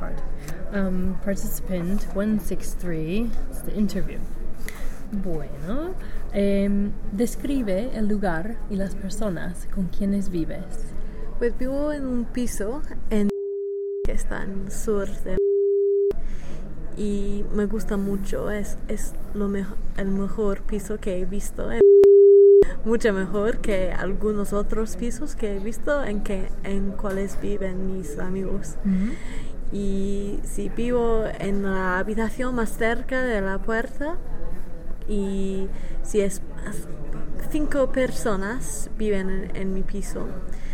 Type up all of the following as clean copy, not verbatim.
hard. Participant 163, it's the interview. Bueno, describe el lugar y las personas con quienes vives. Pues vivo en un piso que está en el sur de... Y me gusta mucho, es el mejor piso que he visto, mucho mejor que algunos otros pisos que he visto en cuales viven mis amigos. Y si vivo en la habitación más cerca de la puerta, y si es 5 personas viven en mi piso,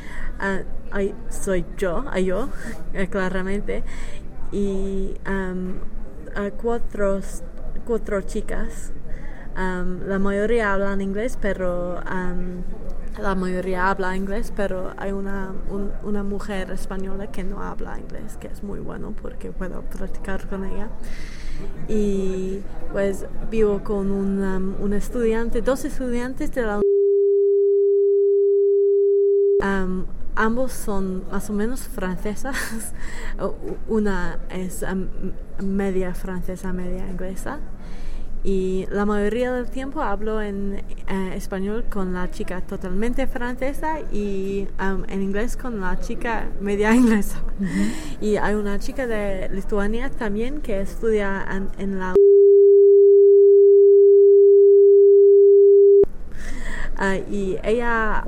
soy yo, claramente, y cuatro chicas. La mayoría hablan inglés, pero hay una mujer española que no habla inglés, que es muy bueno porque puedo practicar con ella. Y pues vivo con dos estudiantes de la ambos son más o menos francesas. Una es media francesa, media inglesa. Y la mayoría del tiempo hablo en español con la chica totalmente francesa y en inglés con la chica media inglesa. Y hay una chica de Lituania también que estudia en la... y ella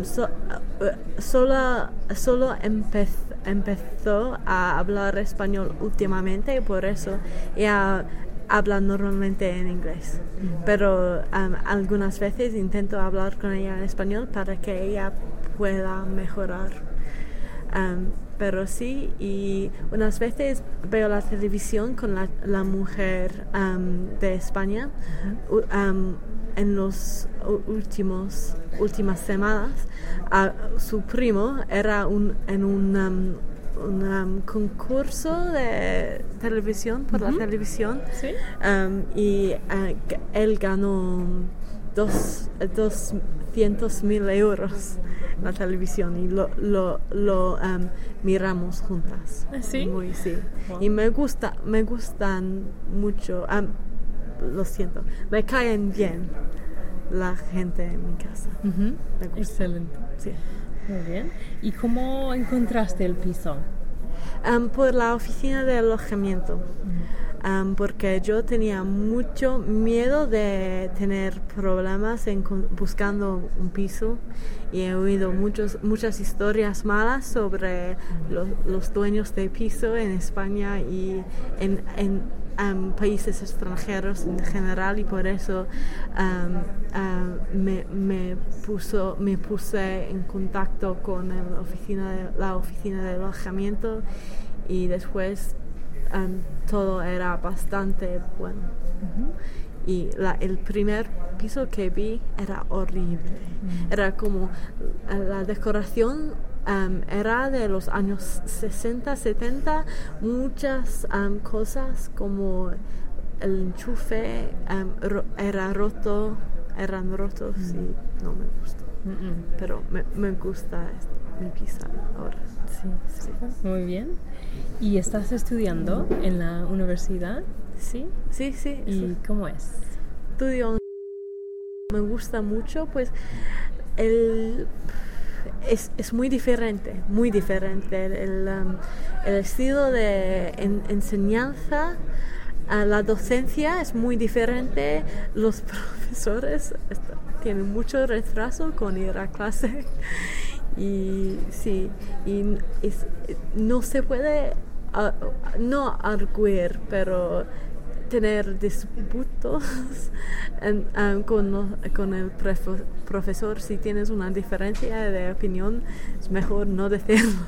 solo empezó a hablar español últimamente, y por eso ella habla normalmente en inglés. Pero algunas veces intento hablar con ella en español para que ella pueda mejorar. Pero sí, y unas veces veo la televisión con la mujer de España. En las últimas semanas, su primo era en un concurso de televisión, por la televisión. ¿Sí? Y él ganó 200,000 euros en la televisión, y lo miramos juntas. ¿Sí? Sí. Wow. Y me gustan mucho. Lo siento, me caen bien la gente en mi casa. Me gusta. Excelente. Sí. Muy bien. ¿Y cómo encontraste el piso? Por la oficina de alojamiento. Porque yo tenía mucho miedo de tener problemas buscando un piso, y he oído muchas historias malas sobre los dueños de piso en España y en países extranjeros en general, y por eso me puse en contacto con la oficina de alojamiento, y después todo era bastante bueno. Y el primer piso que vi era horrible. Era como la decoración era de los años 60, 70, muchas cosas como el enchufe eran rotos y no me gustó. Pero me gusta mi piso ahora. Sí. Muy bien. ¿Y estás estudiando en la universidad? Sí. ¿Y cómo es? Estudio. Me gusta mucho, pues es muy diferente el estilo de enseñanza. La docencia es muy diferente. Los profesores tienen mucho retraso con ir a clase. Y sí, no se puede no arguir, pero tener disputos con el profesor. Si tienes una diferencia de opinión, es mejor no decirlo.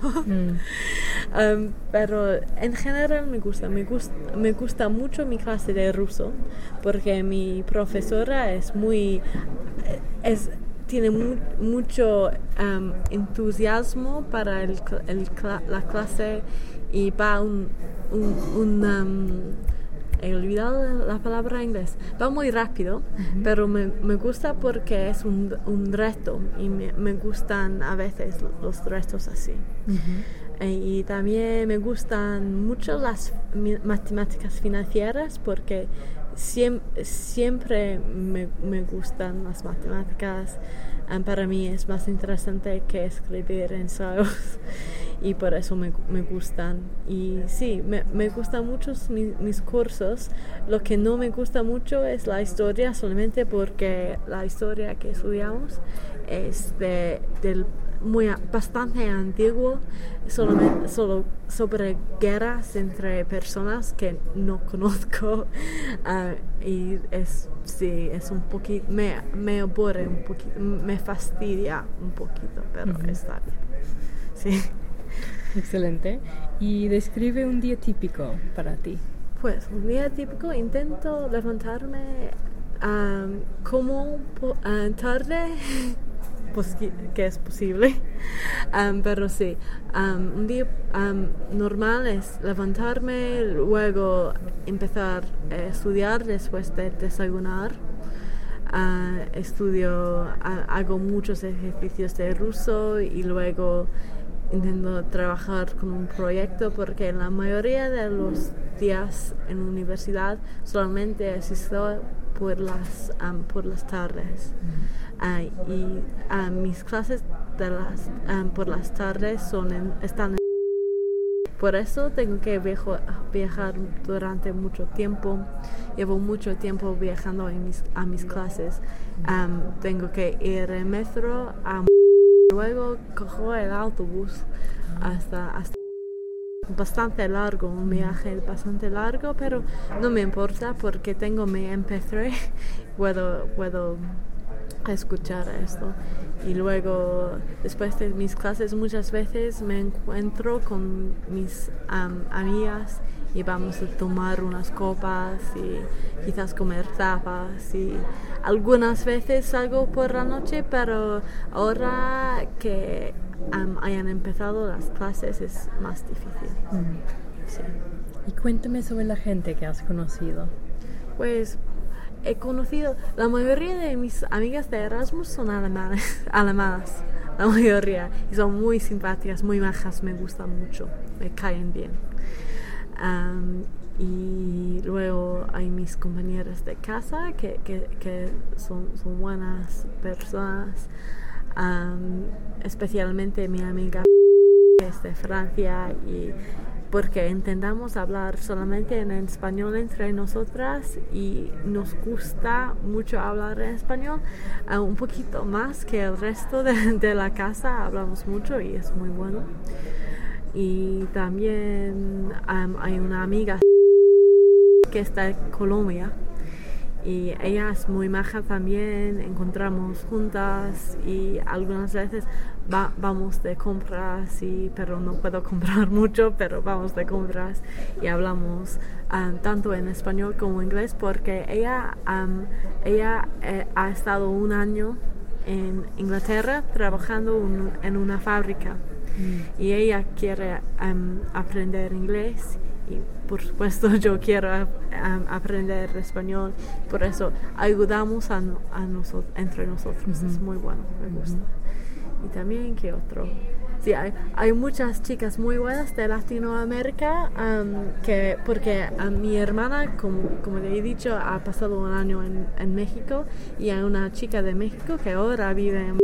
Pero en general me gusta mucho mi clase de ruso, porque mi profesora tiene mucho entusiasmo para la clase, y va he olvidado la palabra en inglés. Va muy rápido, pero me gusta porque es un reto, y me gustan a veces los retos así. Y también me gustan mucho las matemáticas financieras porque siempre me gustan las matemáticas. Para mí es más interesante que escribir ensayos y por eso me gustan. Y sí, me gustan mucho mis cursos. Lo que no me gusta mucho es la historia, solamente porque la historia que estudiamos es bastante antiguo, solo sobre guerras entre personas que no conozco, y es un poquito, me aburre un poquito, me fastidia un poquito, pero está bien. Sí. Excelente. Y describe un día típico para ti. Pues un día típico intento levantarme como tarde que es posible, pero sí, un día normal es levantarme, luego empezar a estudiar después de desayunar. Hago muchos ejercicios de ruso y luego intento trabajar con un proyecto porque en la mayoría de los días en la universidad solamente asisto por las tardes. Mis clases por las tardes están por eso tengo que viajar durante mucho tiempo. Llevo mucho tiempo viajando a mis clases. Tengo que ir en metro, luego cojo el autobús hasta bastante largo, un viaje bastante largo, pero no me importa porque tengo mi MP3, puedo escuchar esto. Y luego, después de mis clases, muchas veces me encuentro con mis amigas y vamos a tomar unas copas y quizás comer tapas. Y algunas veces salgo por la noche, pero ahora que hayan empezado las clases es más difícil. Sí. Y cuéntame sobre la gente que has conocido. Pues he conocido, la mayoría de mis amigas de Erasmus son alemanas, la mayoría, y son muy simpáticas, muy majas, me gustan mucho, me caen bien. Y luego hay mis compañeras de casa que son buenas personas, especialmente mi amiga que es de Francia, y porque intentamos hablar solamente en español entre nosotras y nos gusta mucho hablar en español, un poquito más que el resto de la casa, hablamos mucho y es muy bueno. Y también hay una amiga que está en Colombia y ella es muy maja también, encontramos juntas y algunas veces vamos de compras, pero no puedo comprar mucho, pero vamos de compras y hablamos tanto en español como en inglés porque ella ha estado un año en Inglaterra trabajando en una fábrica y ella quiere aprender inglés. Y por supuesto yo quiero aprender español, por eso ayudamos entre nosotros, es muy bueno, me gusta. Y también, ¿qué otro? Sí, hay muchas chicas muy buenas de Latinoamérica, porque mi hermana, como le he dicho, ha pasado un año en México y hay una chica de México que ahora vive en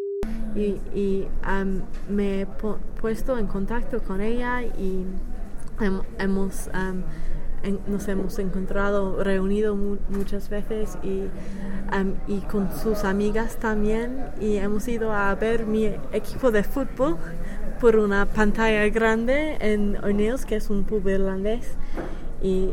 me he puesto en contacto con ella y nos hemos encontrado, reunido muchas veces y con sus amigas también, y hemos ido a ver mi equipo de fútbol por una pantalla grande en O'Neill's, que es un pub irlandés, y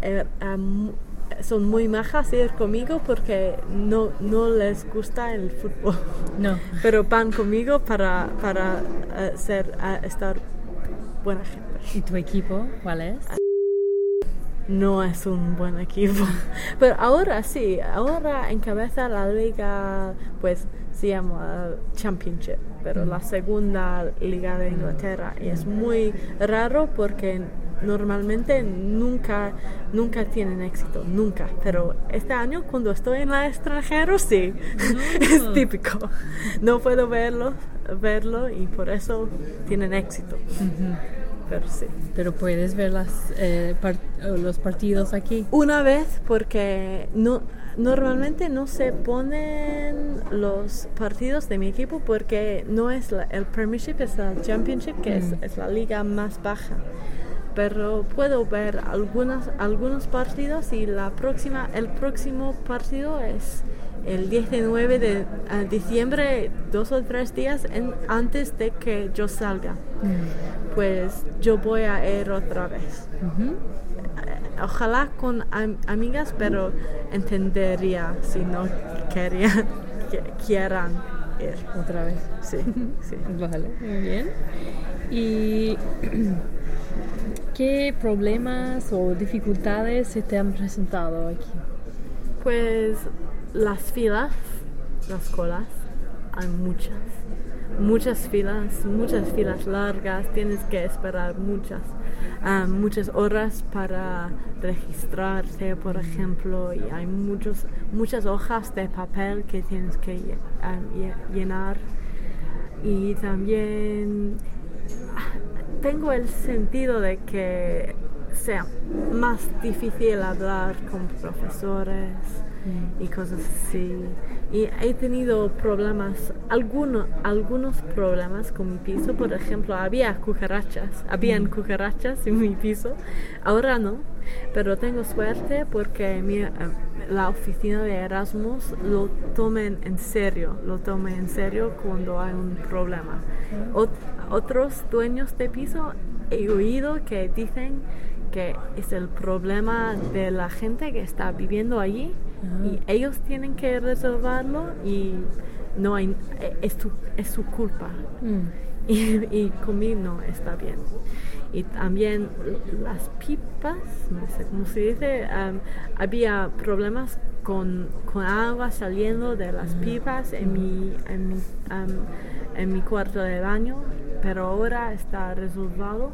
son muy majas ir conmigo porque no les gusta el fútbol, no, pero van conmigo para estar buena gente. ¿Y tu equipo cuál es? No es un buen equipo, pero ahora sí, ahora encabeza la liga, pues se llama Championship, pero la segunda liga de Inglaterra, y es muy raro porque normalmente nunca tienen éxito, nunca, pero este año cuando estoy en el extranjero sí, es típico, no puedo verlos verlo y por eso tienen éxito. Pero sí. Pero puedes ver los partidos aquí. Una vez, porque normalmente no se ponen los partidos de mi equipo porque no es el Premiership, es el Championship, que es la liga más baja. Pero puedo ver algunos partidos y el próximo partido es el 19 de diciembre, 2 o 3 días antes de que yo salga. Pues yo voy a ir otra vez. Ojalá con amigas, pero entendería si no quieran ir. Otra vez. Sí, sí. Vale, muy bien. ¿Y qué problemas o dificultades se te han presentado aquí? Pues las filas, las colas, hay muchas filas largas, tienes que esperar muchas horas para registrarte, por ejemplo, y hay muchas hojas de papel que tienes que llenar. Y también tengo el sentido de que sea más difícil hablar con profesores y cosas así. Y he tenido algunos problemas con mi piso. Por ejemplo, habían cucarachas en mi piso. Ahora no, pero tengo suerte porque la oficina de Erasmus lo tomen en serio cuando hay un problema. Otros dueños de piso he oído que dicen que es el problema de la gente que está viviendo allí y ellos tienen que resolverlo y no hay, es su culpa. Y conmigo no está bien. Y también las pipas, no sé cómo se dice, había problemas con agua saliendo de las pipas en mi cuarto de baño, pero ahora está resuelto.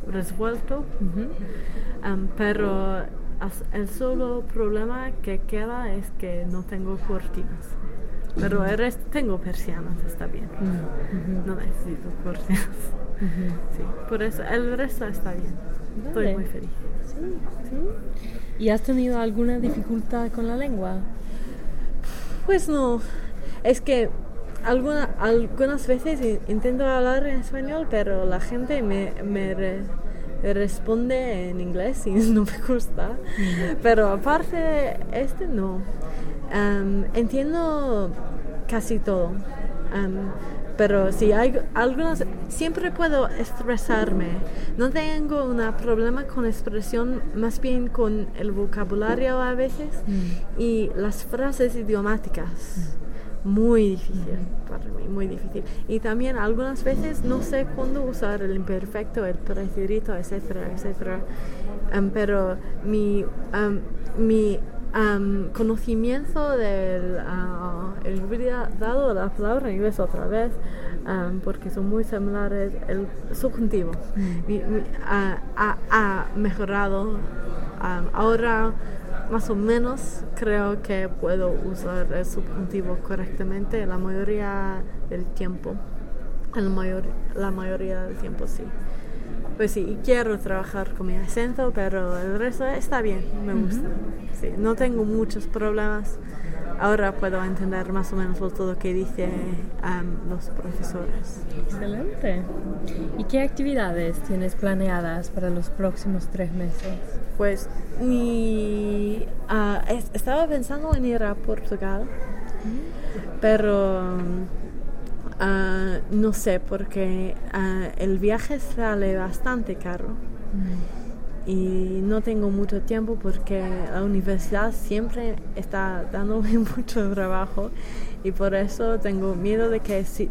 Pero el solo problema que queda es que no tengo cortinas. Pero el resto tengo persianas, está bien. No necesito cortinas. Sí, por eso el resto está bien. Vale. Estoy muy feliz. Sí. ¿Y has tenido alguna dificultad con la lengua? Pues no. Es que algunas veces intento hablar en español, pero la gente me responde en inglés y no me gusta. Pero aparte no. Entiendo casi todo. Pero si hay algunas, siempre puedo expresarme. No tengo un problema con expresión, más bien con el vocabulario a veces y las frases idiomáticas. Muy difícil para mí, muy difícil. Y también algunas veces no sé cuándo usar el imperfecto, el pretérito, etcétera, etcétera. Pero mi conocimiento hubiera dado la palabra en inglés otra vez, porque son muy similares. El subjuntivo ha mejorado. Ahora más o menos creo que puedo usar el subjuntivo correctamente la mayoría del tiempo. La mayoría del tiempo sí. Pues sí, quiero trabajar con mi acento, pero el resto está bien, me gusta. Sí, no tengo muchos problemas. Ahora puedo entender más o menos todo lo que dicen los profesores. Excelente. ¿Y qué actividades tienes planeadas para los próximos 3 meses? Pues estaba pensando en ir a Portugal, pero no sé, porque el viaje sale bastante caro. Y no tengo mucho tiempo porque la universidad siempre está dándome mucho trabajo y por eso tengo miedo de que si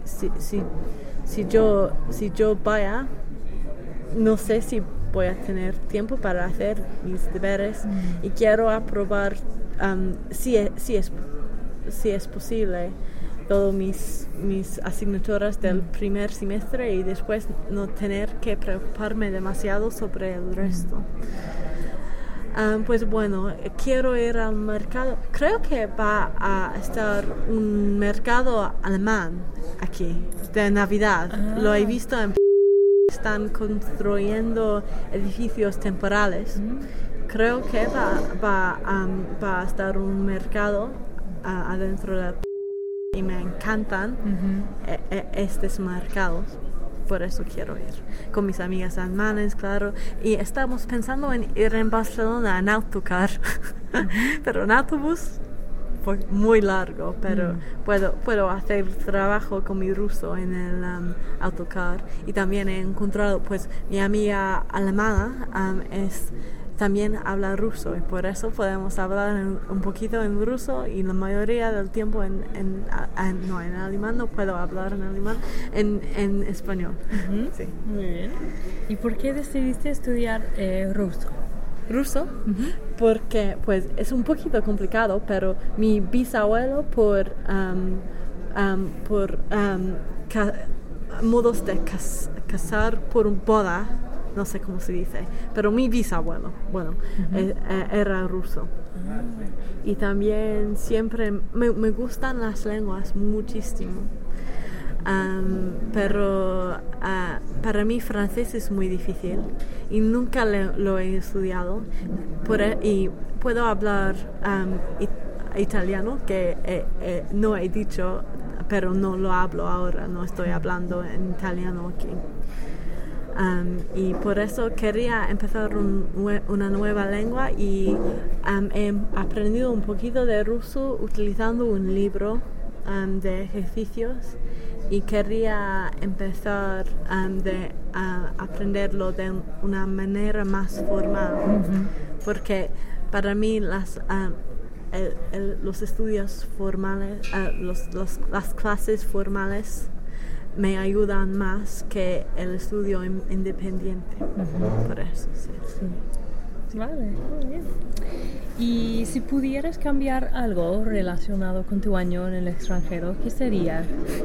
yo vaya, no sé si voy a tener tiempo para hacer mis deberes y quiero aprobar si es posible todas mis asignaturas del primer semestre y después no tener que preocuparme demasiado sobre el resto. Pues bueno, quiero ir al mercado. Creo que va a estar un mercado alemán aquí, de Navidad. Lo he visto en... Están construyendo edificios temporales. Creo que va a estar un mercado adentro de... Y me encantan estos mercados. Por eso quiero ir con mis amigas alemanas, claro. Y estamos pensando en ir en Barcelona en autocar, pero en autobús fue muy largo, pero puedo hacer trabajo con mi ruso en el autocar. Y también he encontrado, pues, mi amiga alemana también habla ruso y por eso podemos hablar un poquito en ruso y la mayoría del tiempo en alemán. No puedo hablar en alemán, en español. Sí. Muy bien. ¿Y por qué decidiste estudiar ruso? Ruso, porque pues es un poquito complicado, pero mi bisabuelo por modos de casar por un boda, no sé cómo se dice, pero mi bisabuelo, bueno, era ruso. Y también siempre me gustan las lenguas muchísimo. Pero para mí francés es muy difícil y nunca lo he estudiado. Y puedo hablar italiano, que no he dicho, pero no lo hablo ahora, no estoy hablando en italiano aquí. Y por eso quería empezar una nueva lengua y he aprendido un poquito de ruso utilizando un libro de ejercicios y quería empezar a aprenderlo de una manera más formal, porque para mí los estudios formales, las clases formales me ayudan más que el estudio independiente. Por eso, sí. Vale, muy bien. Y si pudieras cambiar algo relacionado con tu año en el extranjero, ¿qué sería?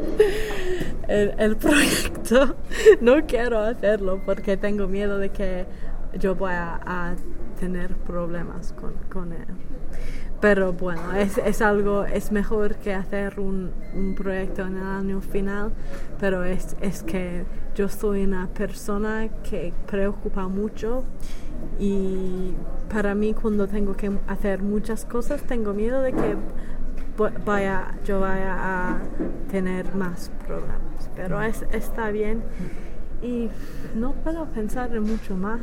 El proyecto. No quiero hacerlo porque tengo miedo de que yo voy a tener problemas con él. Pero bueno, es mejor que hacer un proyecto en el año final, pero es que yo soy una persona que preocupa mucho y para mí cuando tengo que hacer muchas cosas tengo miedo de que yo vaya a tener más problemas, pero está bien y no puedo pensar en mucho más.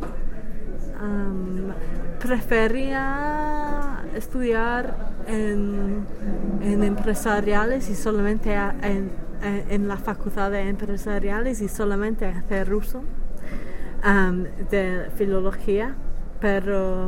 Prefería estudiar en empresariales y solamente en la facultad de empresariales y solamente hacer ruso, de filología, pero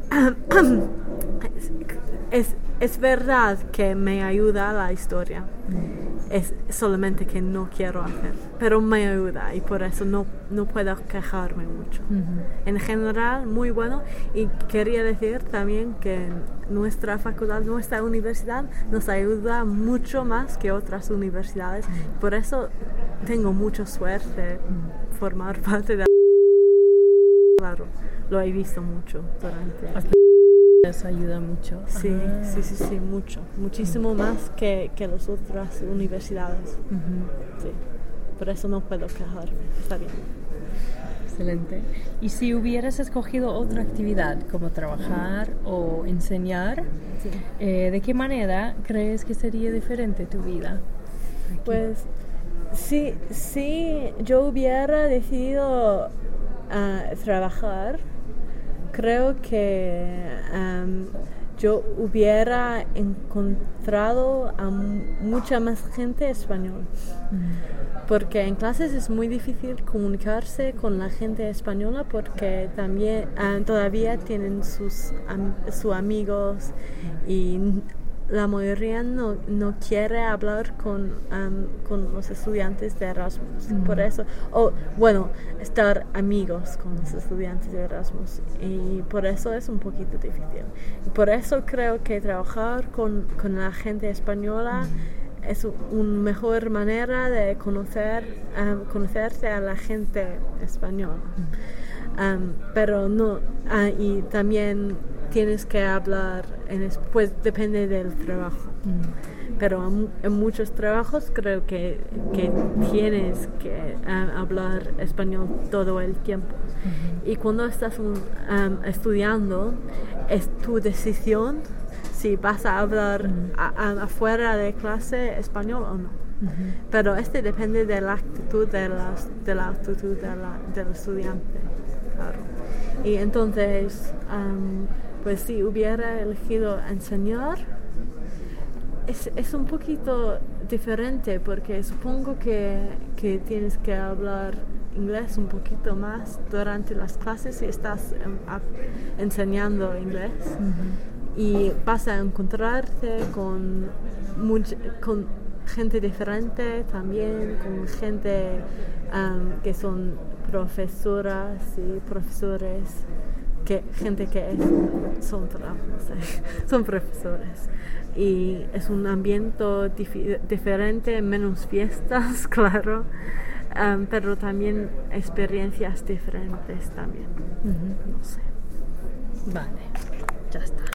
es verdad que me ayuda la historia. Es solamente que no quiero hacer, pero me ayuda y por eso no puedo quejarme mucho. En general, muy bueno, y quería decir también que nuestra facultad, nuestra universidad nos ayuda mucho más que otras universidades. Por eso tengo mucha suerte de formar parte de... Claro, lo he visto mucho durante... Eso ayuda mucho. Sí, mucho. Muchísimo más que las otras universidades. Sí. Por eso no puedo quejarme. Está bien. Excelente. ¿Y si hubieras escogido otra actividad, como trabajar o enseñar, de qué manera crees que sería diferente tu vida? Aquí. Pues si yo hubiera decidido trabajar, creo que yo hubiera encontrado a mucha más gente española. Porque en clases es muy difícil comunicarse con la gente española porque también todavía tienen sus amigos y la mayoría no quiere hablar con los estudiantes de Erasmus. Por eso, estar amigos con los estudiantes de Erasmus. Y por eso es un poquito difícil. Y por eso creo que trabajar con la gente española es una mejor manera de conocerse a la gente española. pero no, y también tienes que hablar, pues depende del trabajo. Pero en muchos trabajos creo que tienes que hablar español todo el tiempo. Y cuando estás estudiando, es tu decisión si vas a hablar afuera de clase español o no. Pero depende de la actitud del estudiante, claro. Y entonces, pues si hubiera elegido enseñar, es un poquito diferente porque supongo que tienes que hablar inglés un poquito más durante las clases si estás enseñando inglés. Y vas a encontrarte con gente diferente también, con gente que son profesoras y profesores, gente que son profesores. Y es un ambiente diferente, menos fiestas, claro, pero también experiencias diferentes también. No sé. Vale, ya está.